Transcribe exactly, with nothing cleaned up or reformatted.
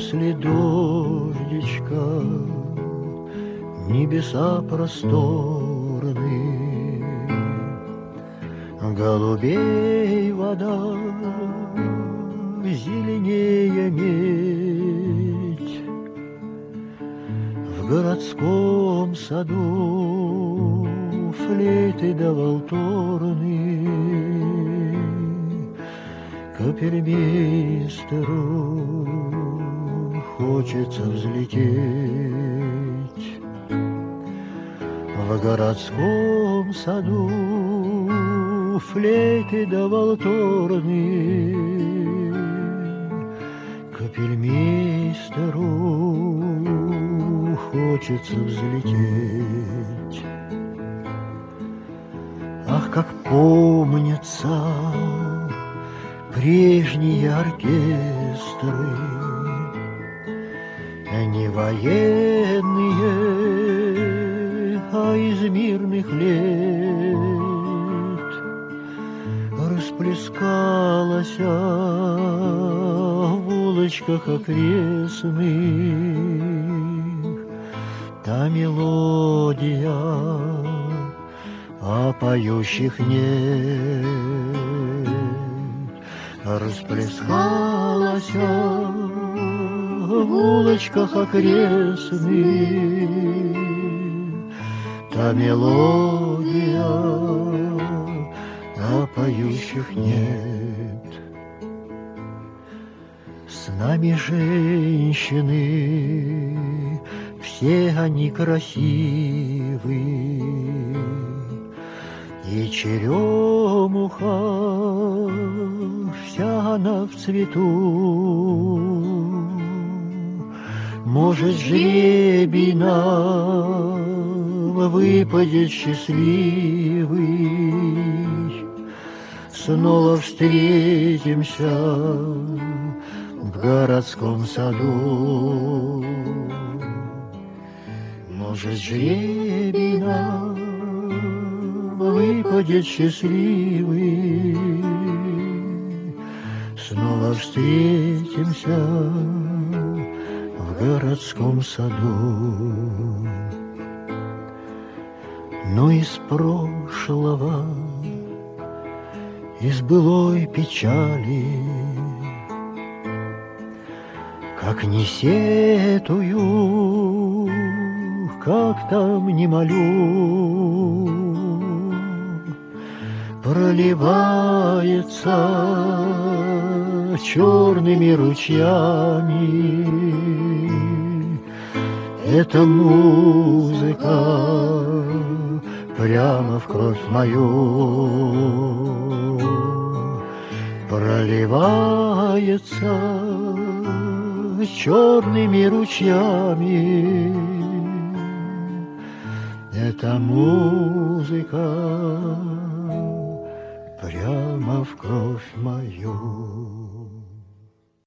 после дождичка небеса просторны, голубей вода, зеленее медь. В городском саду флейты да валторны капельмейстеру хочется взлететь. В городском саду флейты да валторны капельмейстеру хочется взлететь. Ах, как помнится прежние оркестры, не военные, а из мирных лет. Расплескалась в улочках окрестных та мелодия, а поющих нет. Расплескалась в улочках окрестных та мелодия, а поющих нет. С нами женщины, все они красивы, и черемуха вся она в цвету. Может, жребий нам выпадет счастливый, снова встретимся в городском саду. Может, жребий нам выпадет счастливый, снова встретимся в городском саду. Но из прошлого, из былой печали, как не сетую, как там не молю, проливается черными ручьями эта музыка прямо в кровь мою. Проливается черными ручьями эта музыка прямо в кровь мою.